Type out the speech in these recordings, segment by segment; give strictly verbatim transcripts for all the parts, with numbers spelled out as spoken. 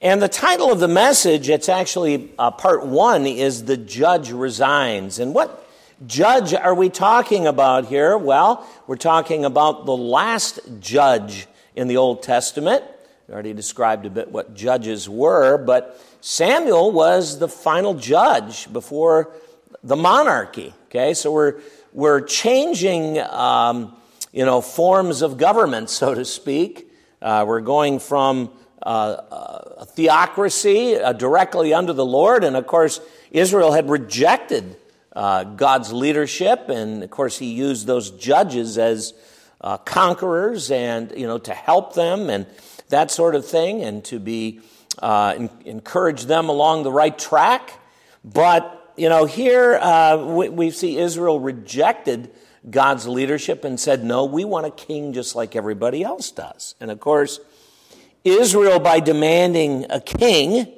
And the title of the message, it's actually uh, part one, is The Judge Resigns. And what judge are we talking about here? Well, we're talking about the last judge in the Old Testament. I already described a bit what judges were, but Samuel was the final judge before the monarchy. Okay, so we're we're changing, um, you know, forms of government, so to speak. Uh, we're going from uh, a theocracy uh, directly under the Lord, and of course, Israel had rejected uh, God's leadership, and of course, He used those judges as uh, conquerors, and you know, to help them and that sort of thing, and to be uh, in, encourage them along the right track. But you know, here uh, we, we see Israel rejected God's leadership and said, no, we want a king just like everybody else does. And of course, Israel, by demanding a king,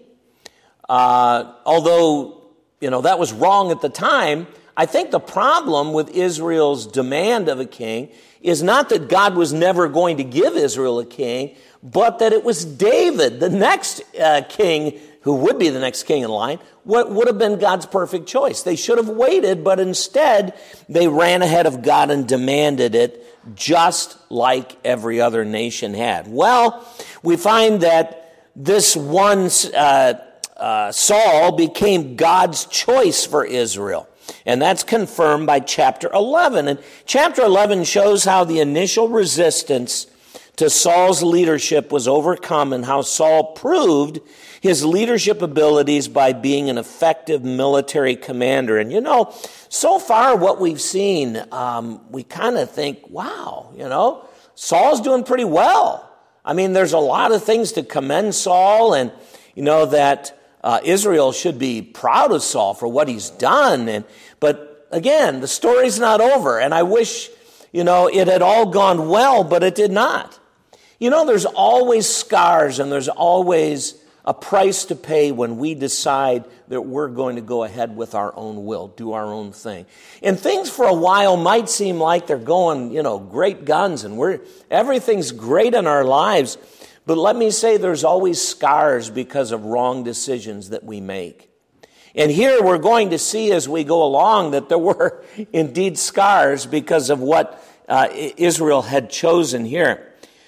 uh, although, you know, that was wrong at the time, I think the problem with Israel's demand of a king is not that God was never going to give Israel a king, but that it was David, the next uh, king, who would be the next king in line, what would have been God's perfect choice. They should have waited, but instead they ran ahead of God and demanded it just like every other nation had. Well, we find that this one uh, uh, Saul became God's choice for Israel. And that's confirmed by chapter eleven. And chapter eleven shows how the initial resistance to Saul's leadership was overcome and how Saul proved his leadership abilities by being an effective military commander. And you know, so far what we've seen, um, we kind of think, wow, you know, Saul's doing pretty well. I mean, there's a lot of things to commend Saul, and you know that uh, Israel should be proud of Saul for what he's done. And but again, the story's not over, and I wish, you know, it had all gone well, but it did not. You know, there's always scars, and there's always a price to pay when we decide that we're going to go ahead with our own will, do our own thing. And things for a while might seem like they're going, you know, great guns, and we're everything's great in our lives. But let me say, there's always scars because of wrong decisions that we make. And here we're going to see as we go along that there were indeed scars because of what uh, Israel had chosen here.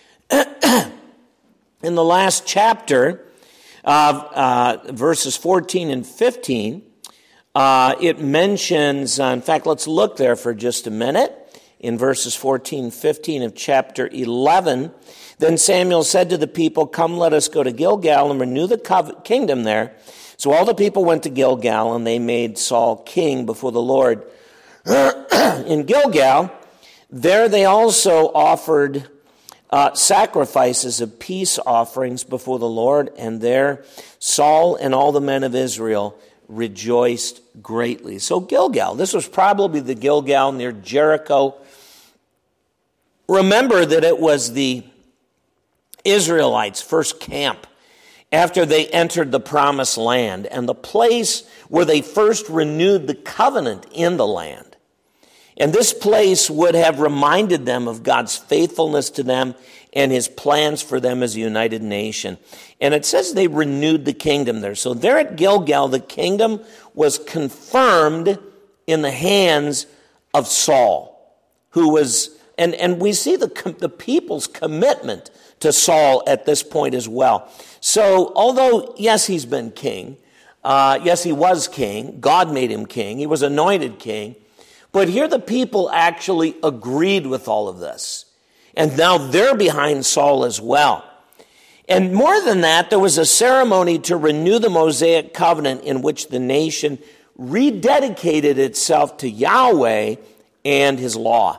In the last chapter, of uh, verses fourteen and fifteen, uh, it mentions, uh, in fact, let's look there for just a minute. In verses fourteen and fifteen of chapter eleven, then Samuel said to the people, come, let us go to Gilgal and renew the co- kingdom there. So all the people went to Gilgal, and they made Saul king before the Lord. In Gilgal, there they also offered Uh, sacrifices of peace offerings before the Lord, and there Saul and all the men of Israel rejoiced greatly. So Gilgal, this was probably the Gilgal near Jericho. Remember that it was the Israelites' first camp after they entered the promised land, and the place where they first renewed the covenant in the land. And this place would have reminded them of God's faithfulness to them and His plans for them as a united nation. And it says they renewed the kingdom there. So there at Gilgal, the kingdom was confirmed in the hands of Saul, who was, and, and we see the, the people's commitment to Saul at this point as well. So although, yes, he's been king, uh, yes, he was king, God made him king, he was anointed king, but here the people actually agreed with all of this. And now they're behind Saul as well. And more than that, there was a ceremony to renew the Mosaic covenant in which the nation rededicated itself to Yahweh and His law.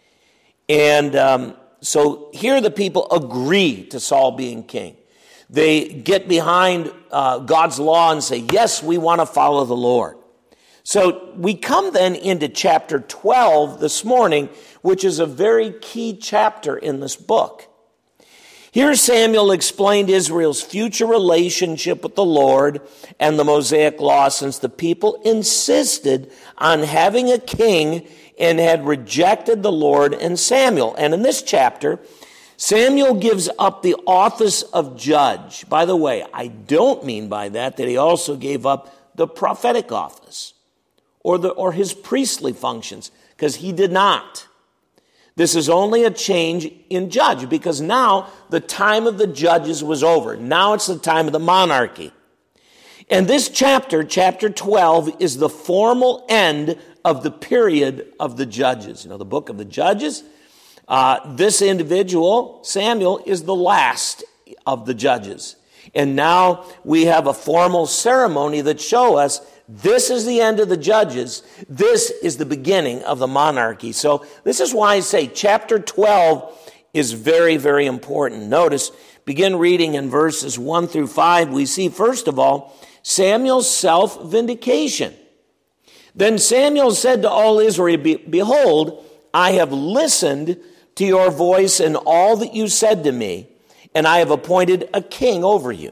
And um, so here the people agree to Saul being king. They get behind uh, God's law and say, yes, we want to follow the Lord. So we come then into chapter twelve this morning, which is a very key chapter in this book. Here Samuel explained Israel's future relationship with the Lord and the Mosaic law, since the people insisted on having a king and had rejected the Lord and Samuel. And in this chapter, Samuel gives up the office of judge. By the way, I don't mean by that that he also gave up the prophetic office or the or his priestly functions, because he did not. This is only a change in judge, because now the time of the judges was over. Now it's the time of the monarchy. And this chapter, chapter twelve, is the formal end of the period of the judges. You know, the book of the Judges. Uh, this individual, Samuel, is the last of the judges. And now we have a formal ceremony that shows us this is the end of the judges. This is the beginning of the monarchy. So this is why I say chapter twelve is very, very important. Notice, begin reading in verses one through five. We see, first of all, Samuel's self-vindication. Then Samuel said to all Israel, "Behold, I have listened to your voice and all that you said to me, and I have appointed a king over you.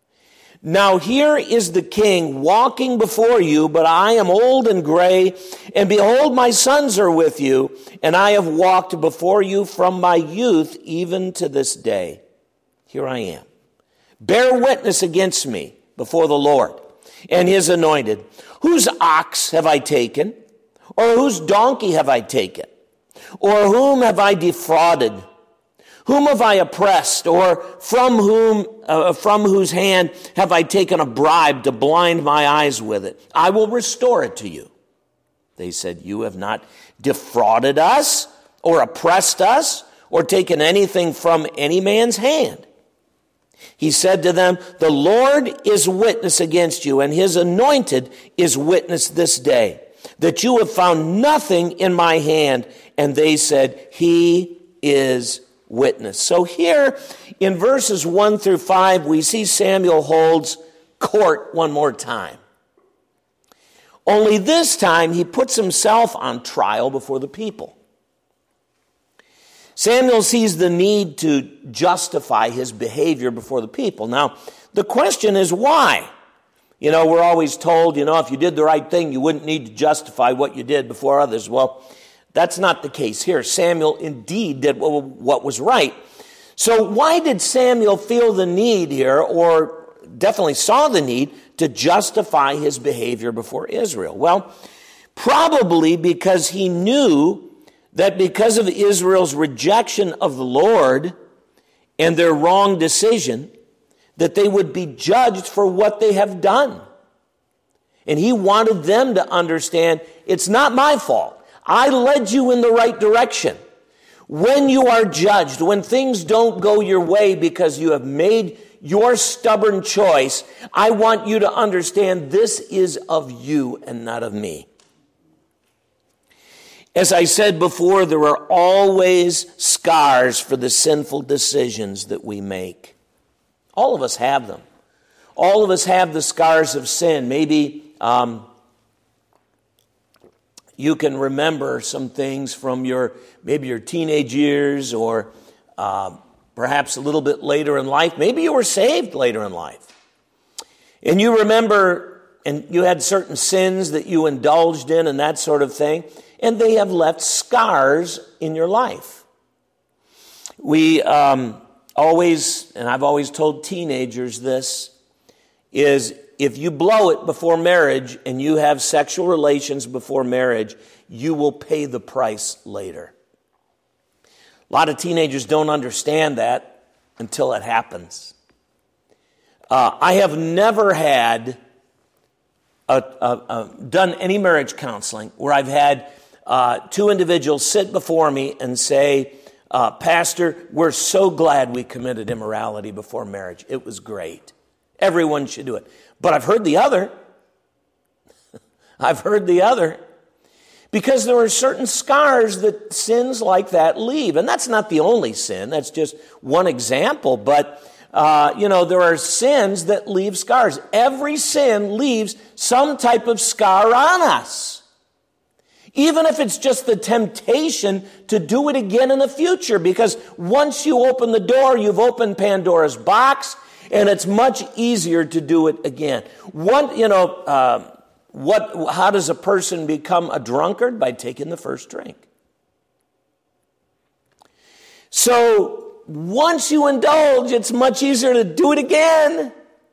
Now here is the king walking before you, but I am old and gray, and behold, my sons are with you, and I have walked before you from my youth even to this day. Here I am. Bear witness against me before the Lord and his anointed. Whose ox have I taken? Or whose donkey have I taken? Or whom have I defrauded? Whom have I oppressed? Or from whom, uh, from whose hand have I taken a bribe to blind my eyes with it? I will restore it to you." They said, "You have not defrauded us or oppressed us or taken anything from any man's hand." He said to them, "The Lord is witness against you, and his anointed is witness this day, that you have found nothing in my hand." And they said, "He is witness." So here in verses one through five, we see Samuel holds court one more time. Only this time he puts himself on trial before the people. Samuel sees the need to justify his behavior before the people. Now, the question is why? You know, we're always told, you know, if you did the right thing, you wouldn't need to justify what you did before others. Well, that's not the case here. Samuel indeed did what was right. So why did Samuel feel the need here, or definitely saw the need, to justify his behavior before Israel? Well, probably because he knew that because of Israel's rejection of the Lord and their wrong decision, that they would be judged for what they have done. And he wanted them to understand, it's not my fault. I led you in the right direction. When you are judged, when things don't go your way because you have made your stubborn choice, I want you to understand this is of you and not of me. As I said before, there are always scars for the sinful decisions that we make. All of us have them. All of us have the scars of sin. Maybe um, you can remember some things from your, maybe your teenage years, or uh, perhaps a little bit later in life. Maybe you were saved later in life. And you remember, and you had certain sins that you indulged in and that sort of thing, and they have left scars in your life. We um, always, and I've always told teenagers this, is if you blow it before marriage and you have sexual relations before marriage, you will pay the price later. A lot of teenagers don't understand that until it happens. Uh, I have never had a, a, a, done any marriage counseling where I've had uh, two individuals sit before me and say, uh, "Pastor, we're so glad we committed immorality before marriage. It was great. Everyone should do it." But I've heard the other. I've heard the other. Because there are certain scars that sins like that leave. And that's not the only sin. That's just one example. But, uh, you know, there are sins that leave scars. Every sin leaves some type of scar on us. Even if it's just the temptation to do it again in the future. Because once you open the door, you've opened Pandora's box. And it's much easier to do it again. One, you know, uh, what? How does a person become a drunkard? By taking the first drink. So once you indulge, it's much easier to do it again.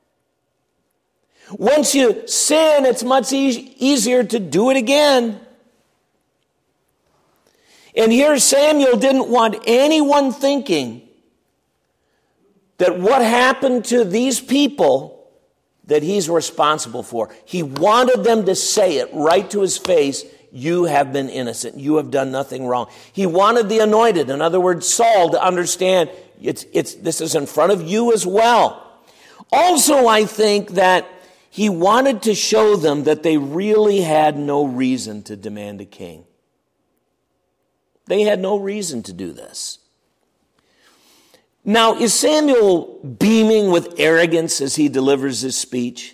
Once you sin, it's much e- easier to do it again. And here Samuel didn't want anyone thinking that what happened to these people that he's responsible for. He wanted them to say it right to his face, you have been innocent. You have done nothing wrong. He wanted the anointed, in other words, Saul, to understand it's, it's, this is in front of you as well. Also, I think that he wanted to show them that they really had no reason to demand a king. They had no reason to do this. Now, is Samuel beaming with arrogance as he delivers his speech?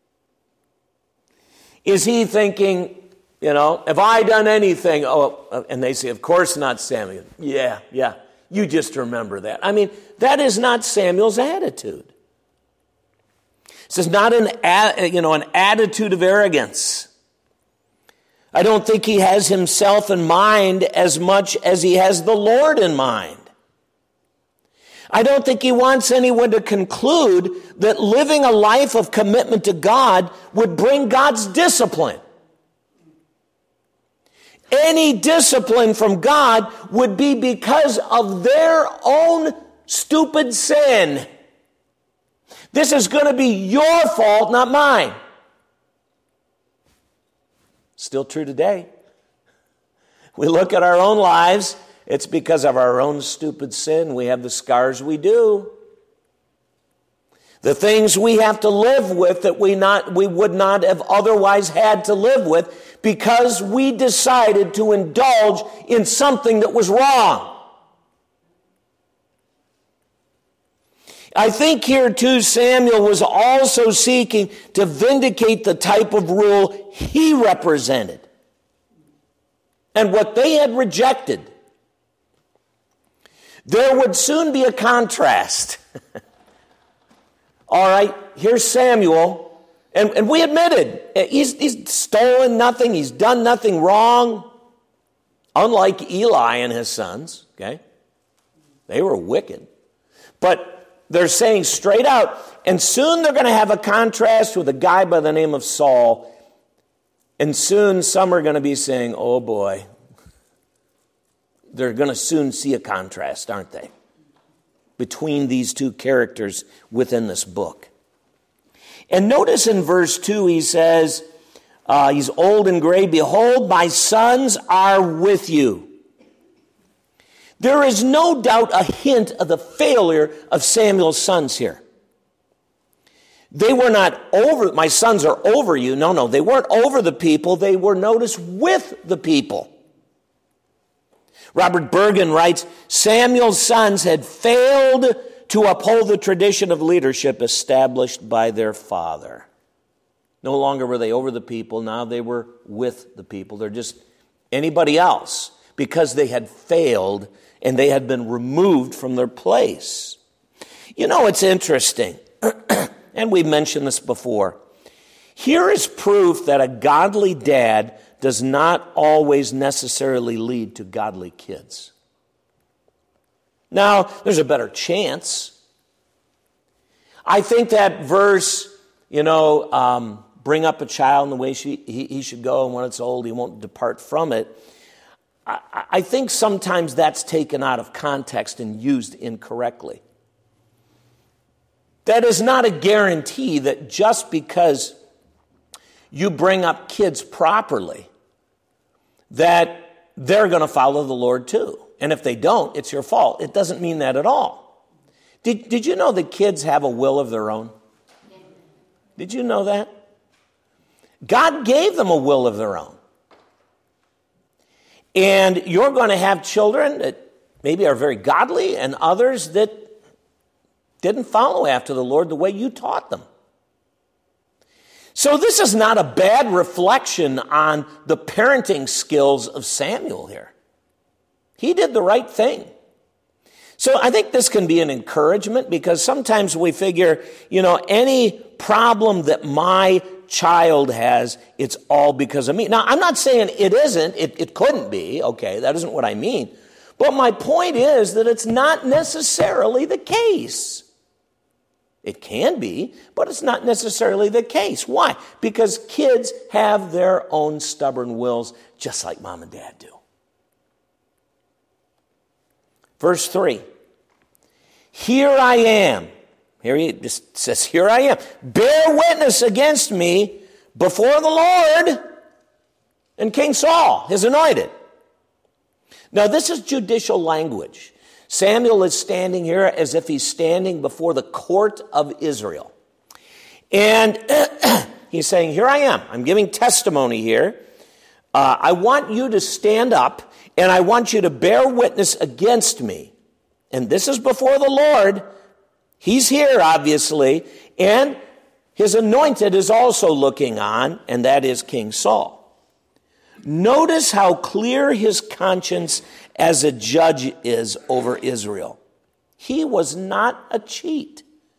Is he thinking, you know, have I done anything? Oh, and they say, of course not, Samuel. Yeah, yeah, you just remember that. I mean, that is not Samuel's attitude. This is not an, you know, an attitude of arrogance. I don't think he has himself in mind as much as he has the Lord in mind. I don't think he wants anyone to conclude that living a life of commitment to God would bring God's discipline. Any discipline from God would be because of their own stupid sin. This is going to be your fault, not mine. Still true today. We look at our own lives, it's because of our own stupid sin. We have the scars we do. The things we have to live with that we not we would not have otherwise had to live with because we decided to indulge in something that was wrong. I think here too Samuel was also seeking to vindicate the type of rule he represented and what they had rejected. There would soon be a contrast. All right, here's Samuel, and, and we admitted, he's, he's stolen nothing, he's done nothing wrong, unlike Eli and his sons, okay? They were wicked. But they're saying straight out, and soon they're going to have a contrast with a guy by the name of Saul, and soon some are going to be saying, oh boy, they're going to soon see a contrast, aren't they? Between these two characters within this book. And notice in verse two, he says, uh, he's old and gray, behold, my sons are with you. There is no doubt a hint of the failure of Samuel's sons here. They were not over, my sons are over you. No, no, they weren't over the people. They were, notice, with the people. Robert Bergen writes, Samuel's sons had failed to uphold the tradition of leadership established by their father. No longer were they over the people. Now they were with the people. They're just anybody else because they had failed and they had been removed from their place. You know, it's interesting, and we've mentioned this before. Here is proof that a godly dad does not always necessarily lead to godly kids. Now, there's a better chance. I think that verse, you know, um, bring up a child in the way she, he, he should go, and when it's old, he won't depart from it. I, I think sometimes that's taken out of context and used incorrectly. That is not a guarantee that just because you bring up kids properly, that they're going to follow the Lord too. And if they don't, it's your fault. It doesn't mean that at all. Did, did you know that kids have a will of their own? Did you know that? God gave them a will of their own. And you're going to have children that maybe are very godly and others that didn't follow after the Lord the way you taught them. So this is not a bad reflection on the parenting skills of Samuel here. He did the right thing. So I think this can be an encouragement because sometimes we figure, you know, any problem that my child has, it's all because of me. Now, I'm not saying it isn't. It, it couldn't be. Okay, that isn't what I mean. But my point is that it's not necessarily the case. It can be, but it's not necessarily the case. Why? Because kids have their own stubborn wills, just like mom and dad do. Verse three. Here I am. Here he just says, here I am. Bear witness against me before the Lord and King Saul, his anointed. Now, this is judicial language. Samuel is standing here as if he's standing before the court of Israel. And he's saying, here I am. I'm giving testimony here. Uh, I want you to stand up, and I want you to bear witness against me. And this is before the Lord. He's here, obviously, and his anointed is also looking on, and that is King Saul. Notice how clear his conscience as a judge is over Israel. He was not a cheat.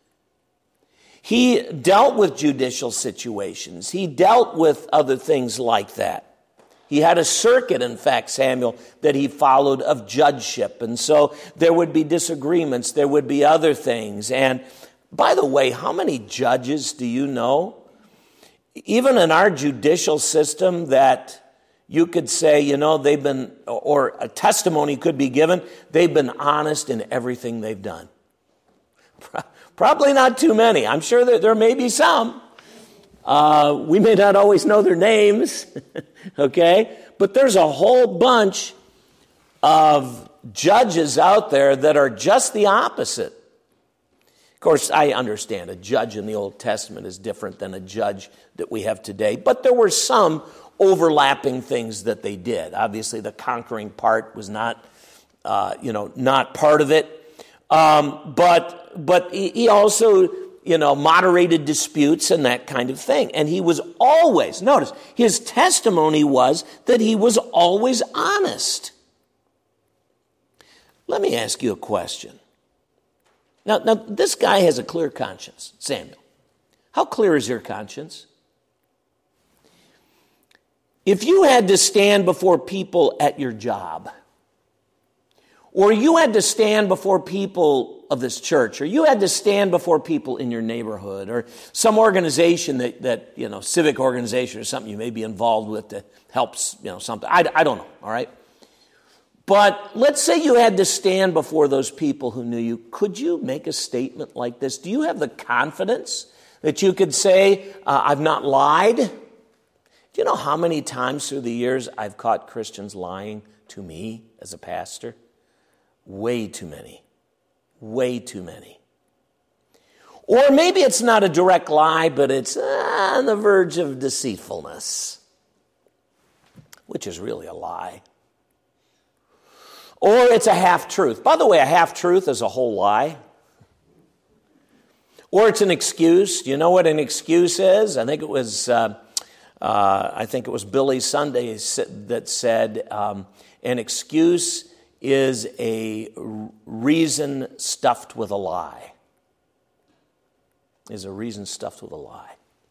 He dealt with judicial situations. He dealt with other things like that. He had a circuit, in fact, Samuel, that he followed of judgeship. And so there would be disagreements. There would be other things. And by the way, how many judges do you know, even in our judicial system, that you could say, you know, they've been, or a testimony could be given, they've been honest in everything they've done? Probably not too many. I'm sure that there may be some. Uh, we may not always know their names, okay? But there's a whole bunch of judges out there that are just the opposite. Of course, I understand a judge in the Old Testament is different than a judge that we have today, but there were some overlapping things that they did. Obviously, the conquering part was not, uh, you know, not part of it. Um, but but he also, you know, moderated disputes and that kind of thing. And he was always, notice, his testimony was that he was always honest. Let me ask you a question. Now, now this guy has a clear conscience, Samuel. How clear is your conscience? If you had to stand before people at your job, or you had to stand before people of this church, or you had to stand before people in your neighborhood, or some organization that, that you know, civic organization or something you may be involved with that helps, you know, something. I, I don't know, all right? But let's say you had to stand before those people who knew you. Could you make a statement like this? Do you have the confidence that you could say, uh, I've not lied? Do you know how many times through the years I've caught Christians lying to me as a pastor? Way too many. Way too many. Or maybe it's not a direct lie, but it's on the verge of deceitfulness, which is really a lie. Or it's a half-truth. By the way, a half-truth is a whole lie. Or it's an excuse. Do you know what an excuse is? I think it was... Uh, Uh, I think it was Billy Sunday that said, um, an excuse is a reason stuffed with a lie. Is a reason stuffed with a lie.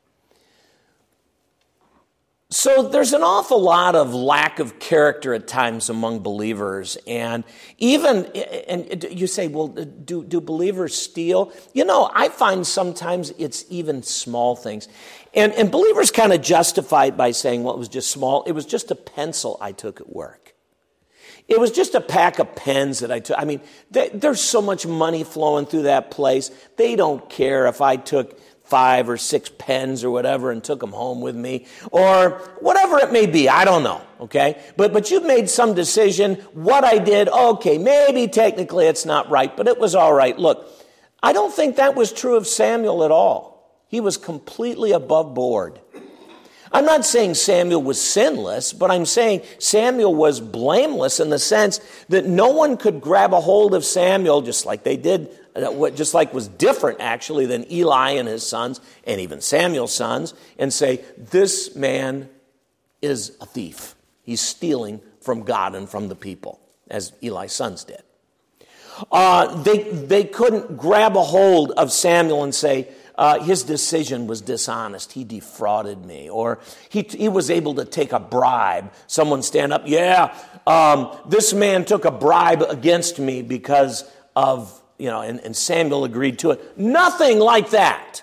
So there's an awful lot of lack of character at times among believers. And even, and you say, well, do, do believers steal? You know, I find sometimes it's even small things. And, and believers kind of justify it by saying, well, it was just small. It was just a pencil I took at work. It was just a pack of pens that I took. I mean, they, there's so much money flowing through that place. They don't care if I took five or six pens or whatever and took them home with me, or whatever it may be. I don't know, okay? But but you've made some decision. What I did, okay, maybe technically it's not right, but it was all right. Look, I don't think that was true of Samuel at all. He was completely above board. I'm not saying Samuel was sinless, but I'm saying Samuel was blameless in the sense that no one could grab a hold of Samuel, just like they did, just like was different actually than Eli and his sons, and even Samuel's sons, and say, this man is a thief. He's stealing from God and from the people, as Eli's sons did. Uh, they, they couldn't grab a hold of Samuel and say, uh, his decision was dishonest. He defrauded me. Or he, he was able to take a bribe. Someone stand up, yeah, um, this man took a bribe against me because of, you know, and, and Samuel agreed to it. Nothing like that.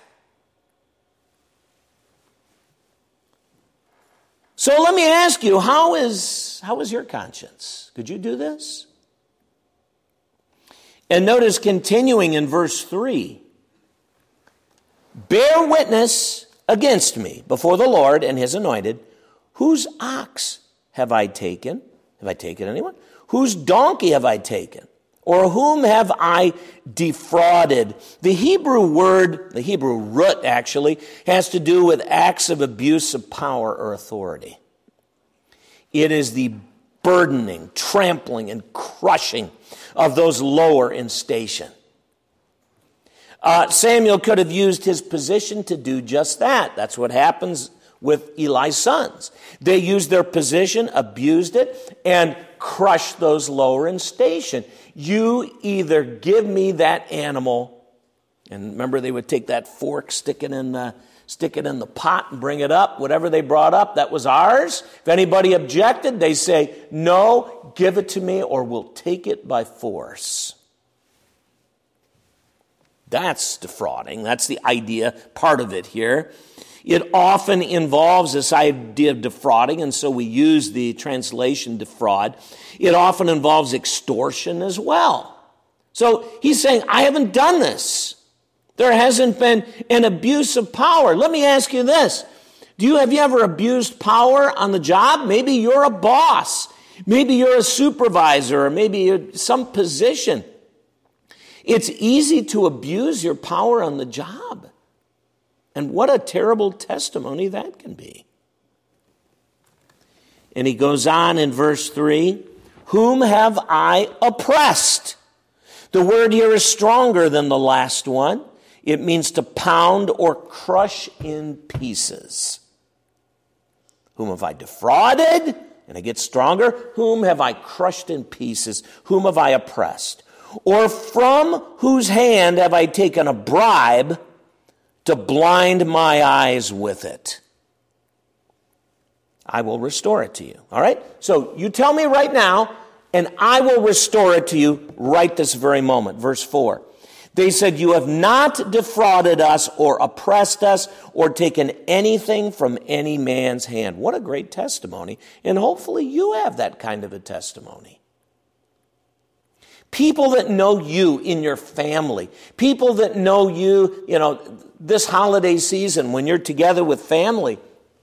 So let me ask you, how is, how is your conscience? Could you do this? And notice continuing in verse three, bear witness against me before the Lord and his anointed. Whose ox have I taken? Have I taken anyone? Whose donkey have I taken? Or whom have I defrauded? The Hebrew word, the Hebrew root actually, has to do with acts of abuse of power or authority. It is the burdening, trampling, and crushing of those lower in station. Uh, Samuel could have used his position to do just that. That's what happens with Eli's sons. They used their position, abused it, and crushed those lower in station. You either give me that animal, and remember they would take that fork, stick it in the, stick it in the pot and bring it up. Whatever they brought up, that was ours. If anybody objected, they say, no, give it to me or we'll take it by force. That's defrauding. That's the idea, part of it here. It often involves this idea of defrauding, and so we use the translation defraud. It often involves extortion as well. So he's saying, I haven't done this. There hasn't been an abuse of power. Let me ask you this. Do you, have you ever abused power on the job? Maybe you're a boss. Maybe you're a supervisor, or maybe you're some position. It's easy to abuse your power on the job. And what a terrible testimony that can be. And he goes on in verse three, whom have I oppressed? The word here is stronger than the last one. It means to pound or crush in pieces. Whom have I defrauded? And it gets stronger. Whom have I crushed in pieces? Whom have I oppressed? Or from whose hand have I taken a bribe to blind my eyes with it? I will restore it to you. All right? So you tell me right now, and I will restore it to you right this very moment. Verse four. They said, you have not defrauded us or oppressed us or taken anything from any man's hand. What a great testimony. And hopefully you have that kind of a testimony. People that know you in your family, people that know you, you know, this holiday season when you're together with family.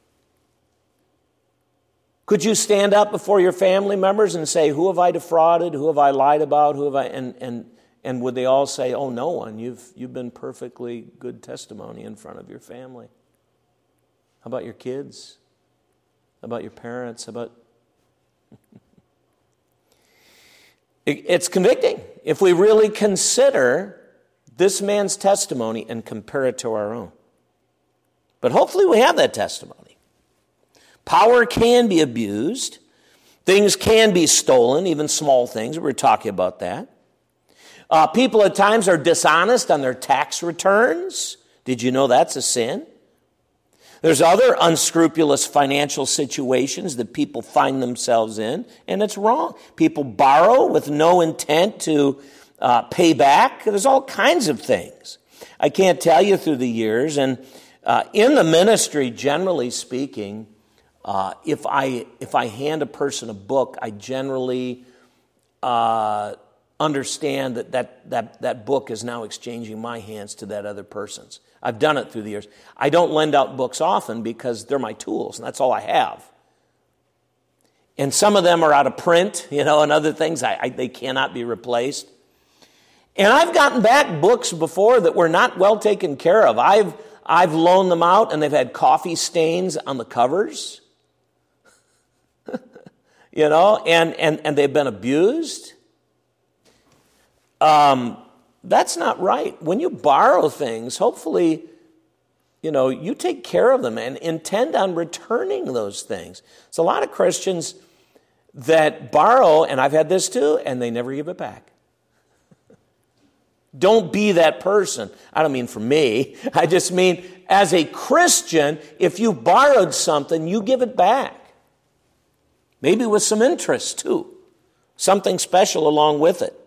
Could you stand up before your family members and say, who have I defrauded? Who have I lied about? Who have I, and, and, and would they all say, oh, no one, you've, you've been perfectly good testimony in front of your family. How about your kids? How about your parents? How about... It's convicting if we really consider this man's testimony and compare it to our own. But hopefully we have that testimony. Power can be abused. Things can be stolen, even small things. We're talking about that. Uh, people at times are dishonest on their tax returns. Did you know that's a sin? There's other unscrupulous financial situations that people find themselves in, and it's wrong. People borrow with no intent to uh, pay back. There's all kinds of things. I can't tell you through the years, and uh, in the ministry, generally speaking, uh, if I if I hand a person a book, I generally uh, understand that that, that that book is now exchanging my hands to that other person's. I've done it through the years. I don't lend out books often because they're my tools, and that's all I have. And some of them are out of print, you know, and other things, I, I, they cannot be replaced. And I've gotten back books before that were not well taken care of. I've, I've loaned them out, and they've had coffee stains on the covers, you know, and, and, and they've been abused. Um... That's not right. When you borrow things, hopefully, you know, you take care of them and intend on returning those things. So a lot of Christians that borrow, and I've had this too, and they never give it back. Don't be that person. I don't mean for me. I just mean as a Christian, if you borrowed something, you give it back. Maybe with some interest too. Something special along with it.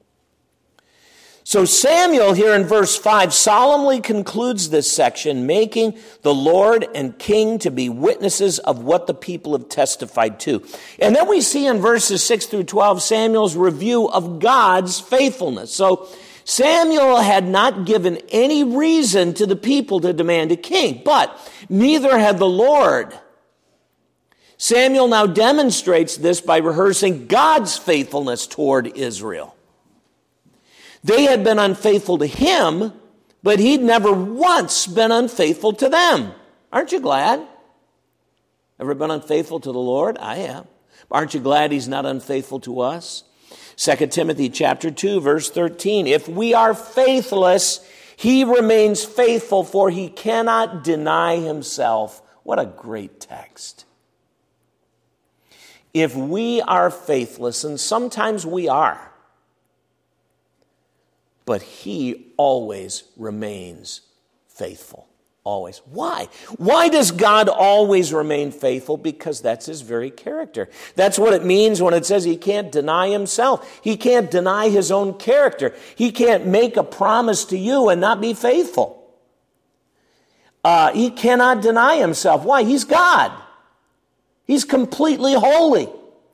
So Samuel here in verse five solemnly concludes this section, making the Lord and King to be witnesses of what the people have testified to. And then we see in verses six through twelve Samuel's review of God's faithfulness. So Samuel had not given any reason to the people to demand a king, but neither had the Lord. Samuel now demonstrates this by rehearsing God's faithfulness toward Israel. They had been unfaithful to him, but he'd never once been unfaithful to them. Aren't you glad? Ever been unfaithful to the Lord? I am. Aren't you glad he's not unfaithful to us? Second Timothy chapter two, verse thirteen. If we are faithless, he remains faithful, for he cannot deny himself. What a great text. If we are faithless, and sometimes we are, but he always remains faithful. Always. Why? Why does God always remain faithful? Because that's his very character. That's what it means when it says he can't deny himself. He can't deny his own character. He can't make a promise to you and not be faithful. Uh, he cannot deny himself. Why? He's God. He's completely holy.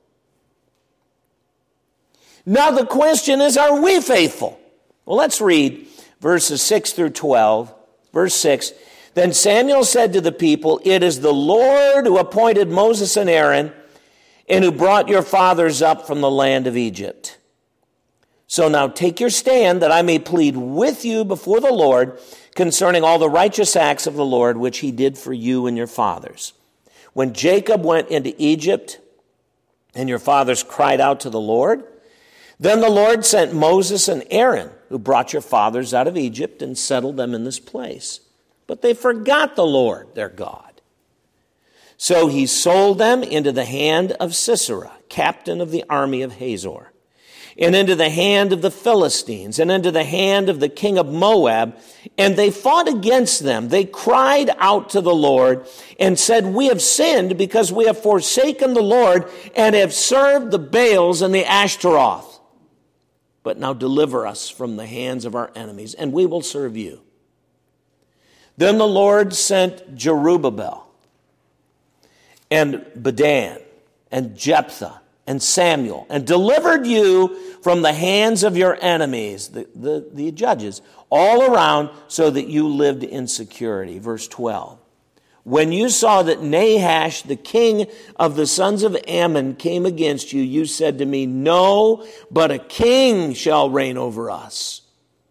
Now the question is, are we faithful? Well, let's read verses six through twelve. Verse six, then Samuel said to the people, it is the Lord who appointed Moses and Aaron and who brought your fathers up from the land of Egypt. So now take your stand that I may plead with you before the Lord concerning all the righteous acts of the Lord which he did for you and your fathers. When Jacob went into Egypt and your fathers cried out to the Lord, then the Lord sent Moses and Aaron, who brought your fathers out of Egypt and settled them in this place. But they forgot the Lord, their God. So he sold them into the hand of Sisera, captain of the army of Hazor, and into the hand of the Philistines, and into the hand of the king of Moab. And they fought against them. They cried out to the Lord and said, we have sinned because we have forsaken the Lord and have served the Baals and the Ashtaroth. But now deliver us from the hands of our enemies, and we will serve you. Then the Lord sent Jerubbaal and Bedan and Jephthah and Samuel, and delivered you from the hands of your enemies, the, the, the judges, all around, so that you lived in security. Verse twelve. When you saw that Nahash, the king of the sons of Ammon, came against you, you said to me, no, but a king shall reign over us,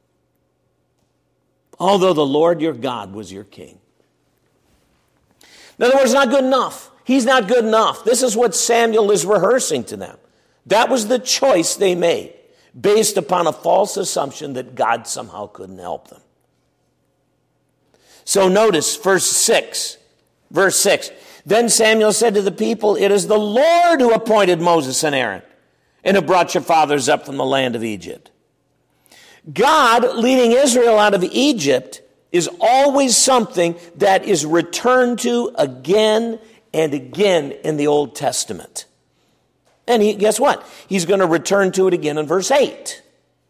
although the Lord your God was your king. In other words, not good enough. He's not good enough. This is what Samuel is rehearsing to them. That was the choice they made, based upon a false assumption that God somehow couldn't help them. So notice verse six. Verse six, then Samuel said to the people, it is the Lord who appointed Moses and Aaron and who brought your fathers up from the land of Egypt. God leading Israel out of Egypt is always something that is returned to again and again in the Old Testament. And he, guess what? He's going to return to it again in verse eight.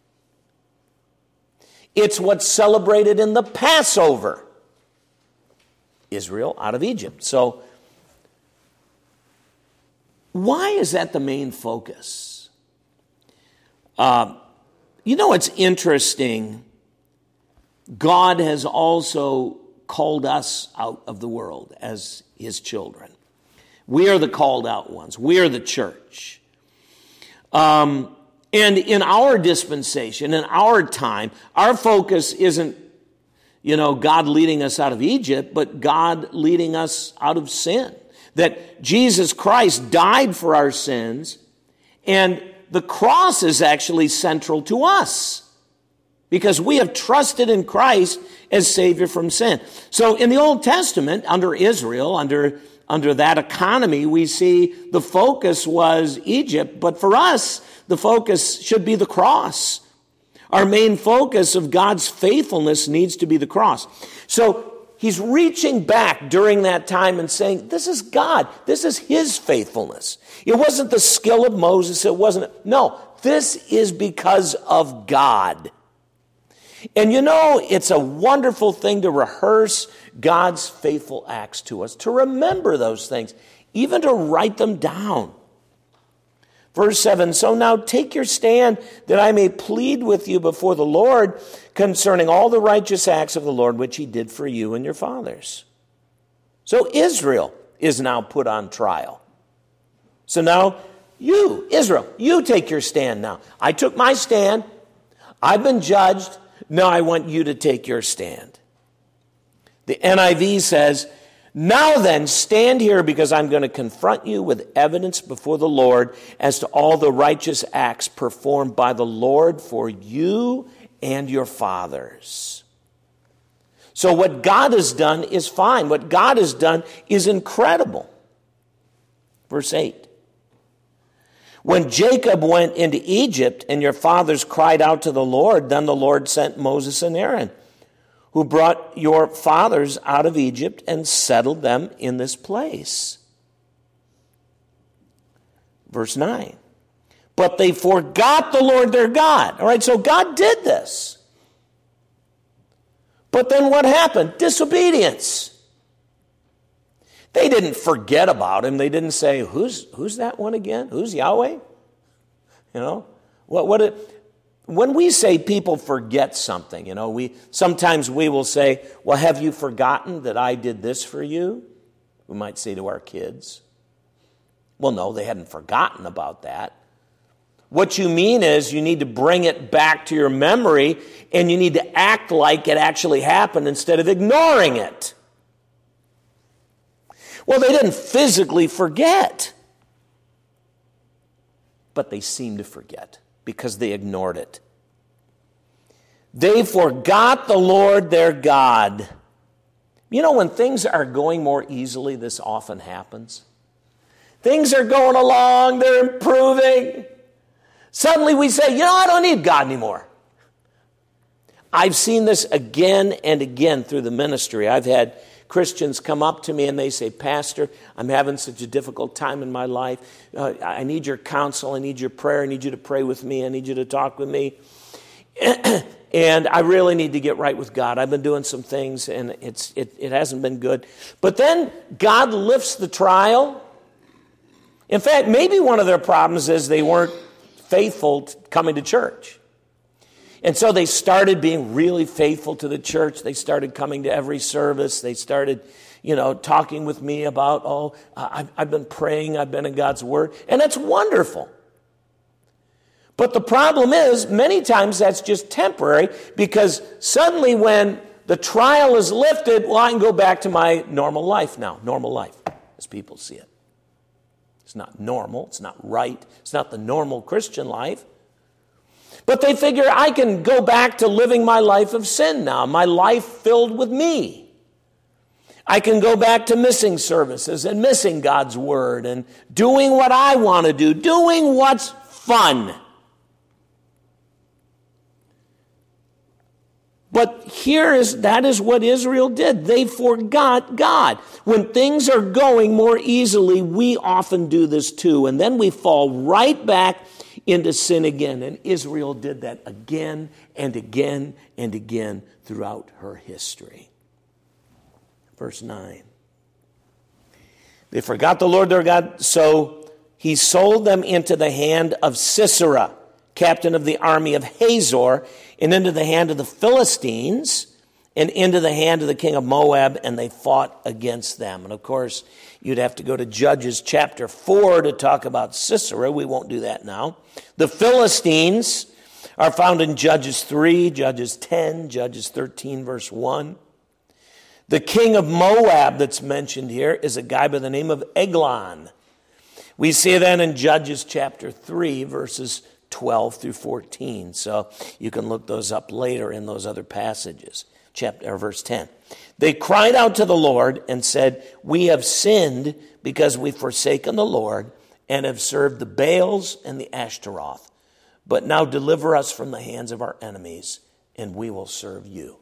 It's what's celebrated in the Passover. Israel out of Egypt. So, why is that the main focus? Uh, you know, it's interesting. God has also called us out of the world as his children. We are the called out ones. We are the church. Um, and in our dispensation, in our time, our focus isn't, you know, God leading us out of Egypt, but God leading us out of sin. That Jesus Christ died for our sins, and the cross is actually central to us because we have trusted in Christ as Savior from sin. So in the Old Testament, under Israel, under, under that economy, we see the focus was Egypt, but for us, the focus should be the cross. Our main focus of God's faithfulness needs to be the cross. So he's reaching back during that time and saying, this is God. This is his faithfulness. It wasn't the skill of Moses. It wasn't. No, this is because of God. And you know, it's a wonderful thing to rehearse God's faithful acts to us, to remember those things, even to write them down. Verse seven, so now take your stand that I may plead with you before the Lord concerning all the righteous acts of the Lord which he did for you and your fathers. So Israel is now put on trial. So now you, Israel, you take your stand now. I took my stand. I've been judged. Now I want you to take your stand. The N I V says, now then, stand here because I'm going to confront you with evidence before the Lord as to all the righteous acts performed by the Lord for you and your fathers. So what God has done is fine. What God has done is incredible. Verse eight. When Jacob went into Egypt and your fathers cried out to the Lord, then the Lord sent Moses and Aaron, who brought your fathers out of Egypt and settled them in this place. Verse nine. But they forgot the Lord their God. All right, so God did this. But then what happened? Disobedience. They didn't forget about him. They didn't say, who's who's that one again? Who's Yahweh? You know, what what it, when we say people forget something, you know, we sometimes we will say, well, have you forgotten that I did this for you? We might say to our kids. Well, no, they hadn't forgotten about that. What you mean is you need to bring it back to your memory and you need to act like it actually happened instead of ignoring it. Well, they didn't physically forget, but they seemed to forget because they ignored it. They forgot the Lord their God. You know, when things are going more easily, this often happens. Things are going along, they're improving. Suddenly we say, you know, I don't need God anymore. I've seen this again and again through the ministry. I've had Christians come up to me and they say, Pastor, I'm having such a difficult time in my life. Uh, I need your counsel. I need your prayer. I need you to pray with me. I need you to talk with me. And I really need to get right with God. I've been doing some things and it's it, it hasn't been good. But then God lifts the trial. In fact, maybe one of their problems is they weren't faithful to coming to church. And so they started being really faithful to the church. They started coming to every service. They started, you know, talking with me about, oh, I've, I've been praying. I've been in God's Word. And that's wonderful. But the problem is, many times that's just temporary because suddenly when the trial is lifted, well, I can go back to my normal life now. Normal life, as people see it. It's not normal. It's not right. It's not the normal Christian life. But they figure I can go back to living my life of sin now, my life filled with me. I can go back to missing services and missing God's Word and doing what I want to do, doing what's fun. But here is, that is what Israel did. They forgot God. When things are going more easily, we often do this too. And then we fall right back into sin again. And Israel did that again and again and again throughout her history. Verse nine. They forgot the Lord their God, so he sold them into the hand of Sisera, captain of the army of Hazor, and into the hand of the Philistines, and into the hand of the king of Moab, and they fought against them. And of course, you'd have to go to Judges chapter four to talk about Sisera. We won't do that now. The Philistines are found in Judges three, Judges ten, Judges thirteen, verse one. The king of Moab that's mentioned here is a guy by the name of Eglon. We see that in Judges chapter three, verses twelve through fourteen. So you can look those up later in those other passages. Chapter or verse ten. They cried out to the Lord and said, "We have sinned because we've forsaken the Lord and have served the Baals and the Ashtaroth. But now deliver us from the hands of our enemies, and we will serve you.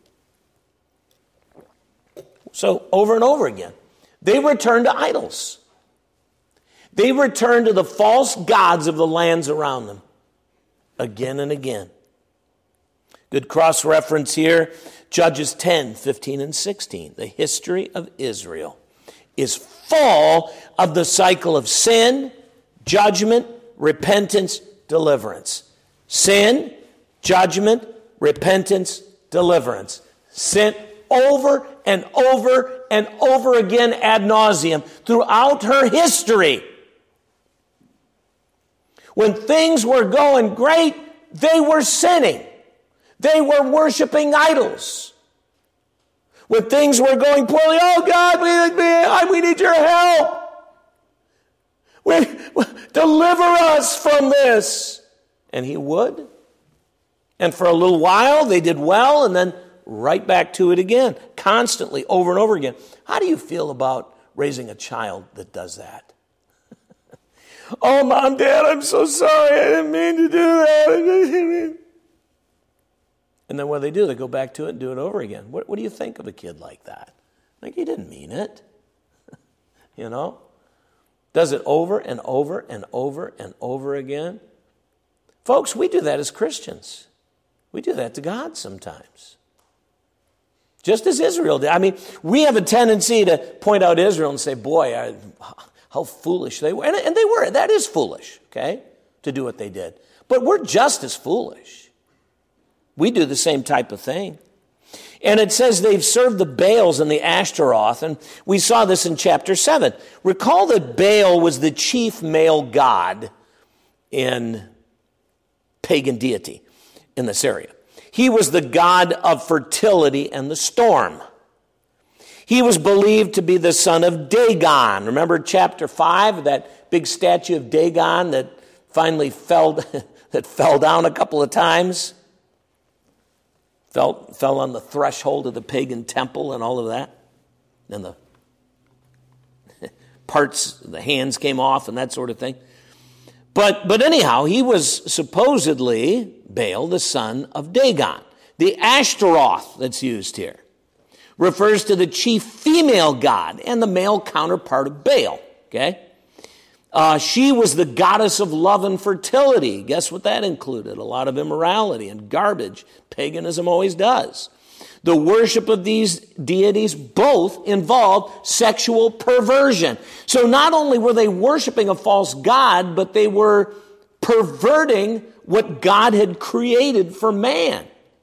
So over and over again, they return to idols. They return to the false gods of the lands around them again and again. Good cross-reference here, Judges ten, fifteen, and sixteen. The history of Israel is full of the cycle of sin, judgment, repentance, deliverance. Sin, judgment, repentance, deliverance. Sin over and over and over again ad nauseum throughout her history. When things were going great, they were sinning. They were worshiping idols. When things were going poorly, oh God, we, we need your help. We, deliver us from this. And he would. And for a little while, they did well, and then right back to it again, constantly, over and over again. How do you feel about raising a child that does that? Oh, Mom, Dad, I'm so sorry. I didn't mean to do that. And then what do they do? They go back to it and do it over again. What, what do you think of a kid like that? Like, he didn't mean it. You know? Does it over and over and over and over again. Folks, we do that as Christians. We do that to God sometimes. Just as Israel did. I mean, we have a tendency to point out Israel and say, boy, I, how foolish they were. And, and they were. That is foolish, okay, to do what they did. But we're just as foolish. We do the same type of thing. And it says they've served the Baals and the Ashtaroth, and we saw this in chapter seven. Recall that Baal was the chief male god in pagan deity in this area. He was the god of fertility and the storm. He was believed to be the son of Dagon. Remember chapter five, that big statue of Dagon that finally fell, that fell down a couple of times? Fell, fell on the threshold of the pagan temple and all of that. And the parts, the hands came off and that sort of thing. But, but anyhow, he was supposedly Baal, the son of Dagon. The Ashtaroth that's used here refers to the chief female god and the male counterpart of Baal. Okay? Uh, she was the goddess of love and fertility. Guess what that included? A lot of immorality and garbage. Paganism always does. The worship of these deities both involved sexual perversion. So not only were they worshiping a false god, but they were perverting what God had created for man.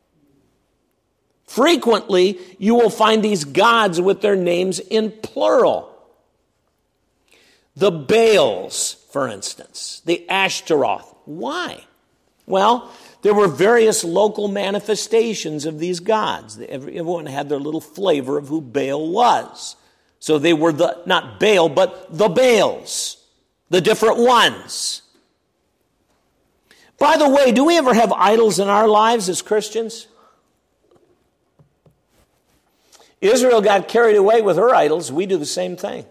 Frequently, you will find these gods with their names in plural. The Baals, for instance, the Ashtaroth. Why? Well, there were various local manifestations of these gods. Everyone had their little flavor of who Baal was. So they were the, not Baal, but the Baals, the different ones. By the way, do we ever have idols in our lives as Christians? Israel got carried away with her idols. We do the same thing.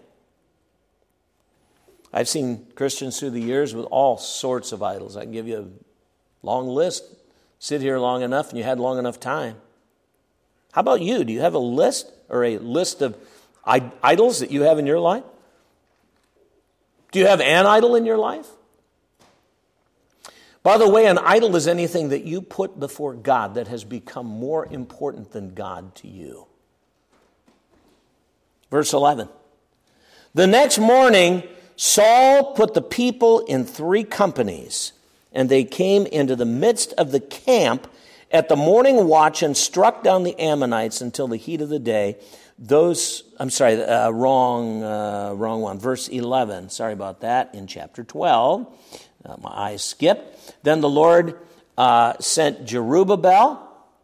I've seen Christians through the years with all sorts of idols. I can give you a long list. Sit here long enough and you had long enough time. How about you? Do you have a list or a list of idols that you have in your life? Do you have an idol in your life? By the way, an idol is anything that you put before God that has become more important than God to you. Verse eleven. The next morning, Saul put the people in three companies, and they came into the midst of the camp at the morning watch and struck down the Ammonites until the heat of the day. Those, I'm sorry, uh, wrong, uh, wrong one. Verse eleven. Sorry about that. In chapter twelve, uh, my eyes skipped. Then the Lord uh, sent Jerubbaal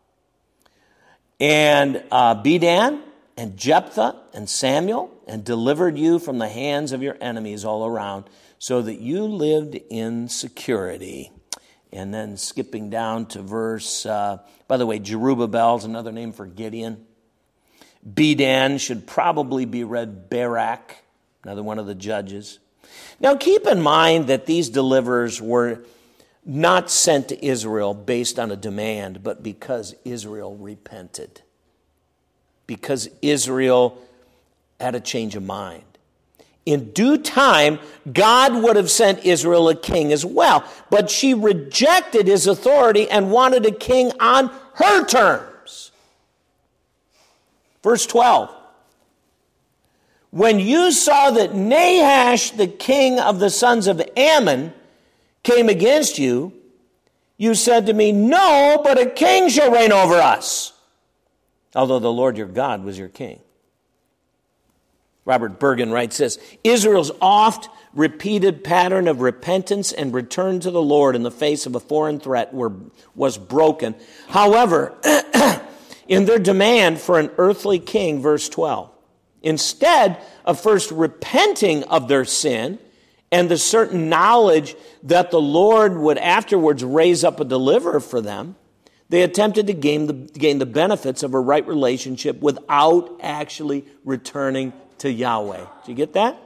and uh, Bedan and Jephthah and Samuel, and delivered you from the hands of your enemies all around, so that you lived in security. And then skipping down to verse, uh, by the way, Jerubbaal is another name for Gideon. Bedan should probably be read Barak, another one of the judges. Now keep in mind that these deliverers were not sent to Israel based on a demand, but because Israel repented. Because Israel had a change of mind. In due time, God would have sent Israel a king as well, but she rejected his authority and wanted a king on her terms. Verse twelve. When you saw that Nahash, the king of the sons of Ammon, came against you, you said to me, no, but a king shall reign over us, although the Lord your God was your king. Robert Bergen writes this, Israel's oft repeated pattern of repentance and return to the Lord in the face of a foreign threat were, was broken. However, in their demand for an earthly king, verse twelve, instead of first repenting of their sin and the certain knowledge that the Lord would afterwards raise up a deliverer for them, they attempted to gain the, gain the benefits of a right relationship without actually returning to Yahweh. Did you get that?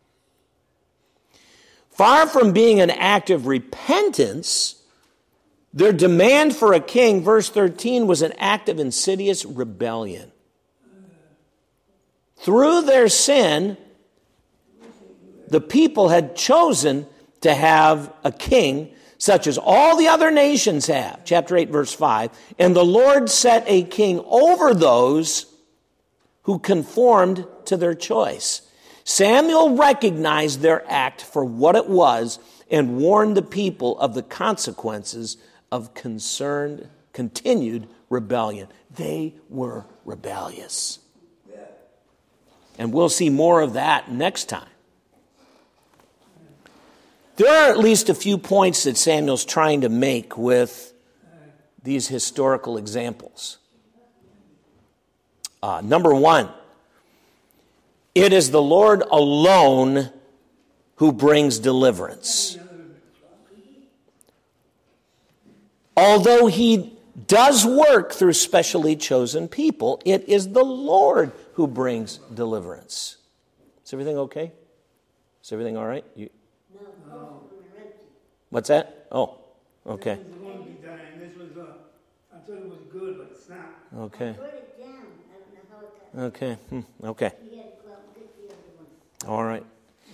Far from being an act of repentance, their demand for a king, verse thirteen, was an act of insidious rebellion. Through their sin, the people had chosen to have a king such as all the other nations have. Chapter eight, verse five. And the Lord set a king over those who conformed to their choice. Samuel recognized their act for what it was and warned the people of the consequences of concerned, continued rebellion. They were rebellious. And we'll see more of that next time. There are at least a few points that Samuel's trying to make with these historical examples. Uh, number one, it is the Lord alone who brings deliverance. Although he does work through specially chosen people, it is the Lord who brings deliverance. Is everything okay? Is everything all right? You... What's that? Oh, okay. This was, uh, I thought it was good, but it's not. Okay. Put it down. I don't know how it got. Okay. Hmm. Okay. You had to go out and get the other one. All right.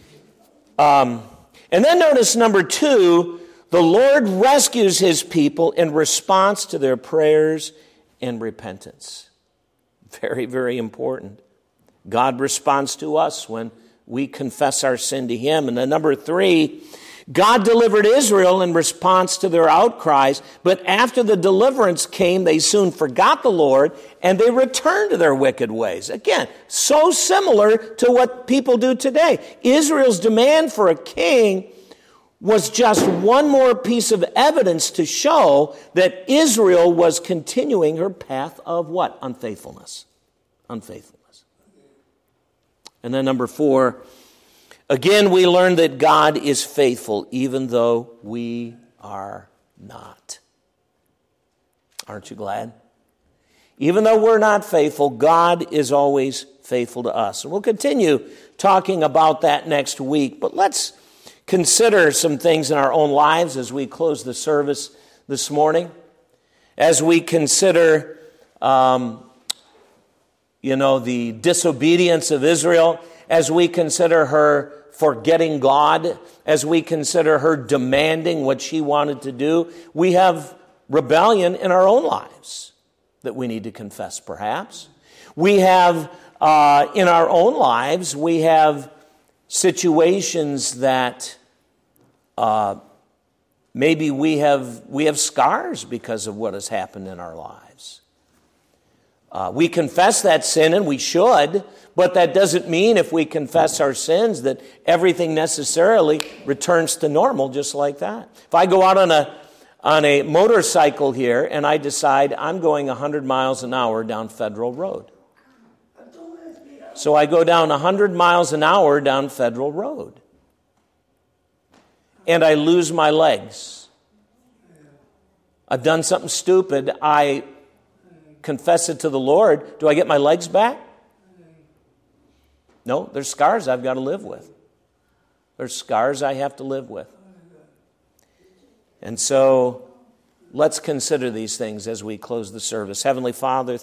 Um, and then notice number two, the Lord rescues his people in response to their prayers and repentance. Very, very important. God responds to us when we confess our sin to him. And then number three, God delivered Israel in response to their outcries, but after the deliverance came, they soon forgot the Lord, and they returned to their wicked ways. Again, so similar to what people do today. Israel's demand for a king was just one more piece of evidence to show that Israel was continuing her path of what? Unfaithfulness. Unfaithfulness. And then number four, again, we learn that God is faithful even though we are not. Aren't you glad? Even though we're not faithful, God is always faithful to us. And we'll continue talking about that next week. But let's consider some things in our own lives as we close the service this morning. As we consider, um, you know, the disobedience of Israel, as we consider her forgetting God, as we consider her demanding what she wanted to do, we have rebellion in our own lives that we need to confess, perhaps. We have, uh, in our own lives, we have situations that uh, maybe we have we have scars because of what has happened in our lives. Uh, we confess that sin, and we should, but that doesn't mean if we confess our sins that everything necessarily returns to normal just like that. If I go out on a on a motorcycle here and I decide I'm going one hundred miles an hour down Federal Road. So I go down one hundred miles an hour down Federal Road. And I lose my legs. I've done something stupid. I confess it to the Lord. Do I get my legs back? No, there's scars I've got to live with. There's scars I have to live with. And so let's consider these things as we close the service. Heavenly Father,